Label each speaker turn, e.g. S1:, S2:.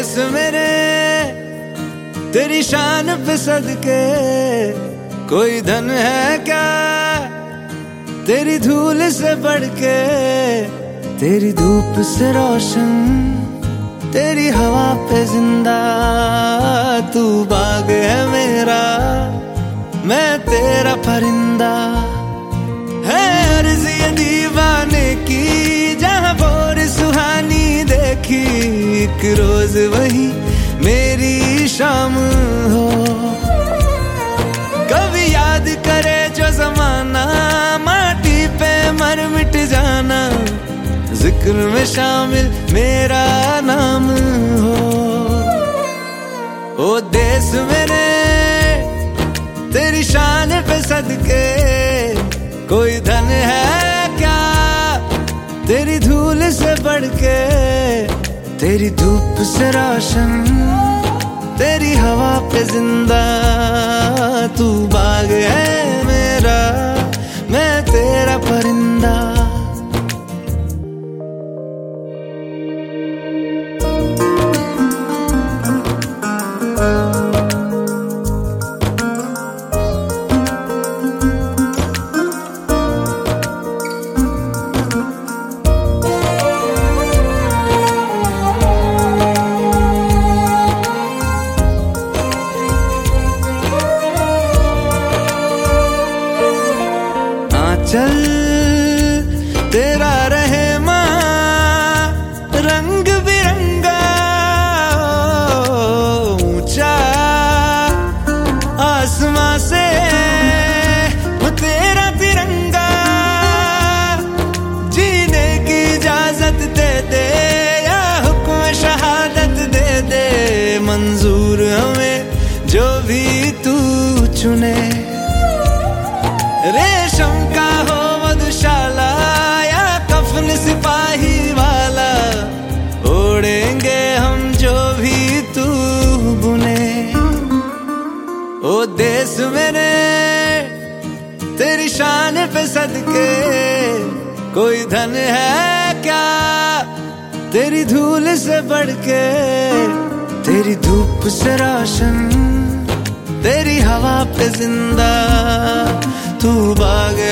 S1: देश मेरे तेरी शान पे सदके, कोई धन है क्या तेरी धूल से बढ़ के। तेरी धूप से रोशन, तेरी हवा पे जिंदा, तू बाग है मेरा, मैं तेरा परिंदा। है अर्ज़ ये दीवाने की, जहाँ भोर सुहानी देखी, एक रोज वही मेरी शाम हो। कभी याद करे जो जमाना, माटी पे मर मिट जाना, जिक्र में शामिल मेरा नाम हो। ओ देश मेरे तेरी शान पे सदके, कोई धन है क्या तेरी धूल से बढ़ के। तेरी धूप से रोशन, तेरी हवा पे जिंदा, तू बाग है मेरा, मैं तेरा परिंदा। चल तेरा रहे माँ रंग बिरंगा, ऊंचा आसमां से तेरा तिरंगा। जीने की इजाजत दे दे या हुक्म शहादत दे दे, मंजूर हमें जो भी तू चुने। रेशम का हो मधुशाला या कफन सिपाही वाला, ओढ़ेंगे हम जो भी तू बुने। ओ देश मेरे तेरी शान पे सदके, कोई धन है क्या तेरी धूल से बढ़ के। तेरी धूप से रोशन, तेरी हवा पे जिंदा, तू बाग